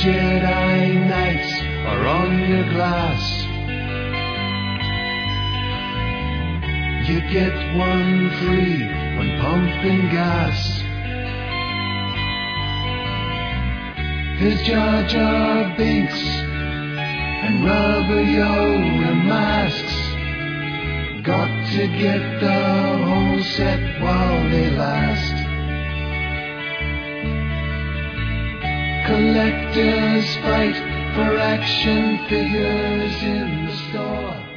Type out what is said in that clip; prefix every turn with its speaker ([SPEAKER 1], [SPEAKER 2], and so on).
[SPEAKER 1] Jedi Knights are on your glass. You get one free when pumping gas. There's Jar Jar Binks and Rubber Yoda masks. Got to get the whole set while they last. Collectors fight for action figures in the store.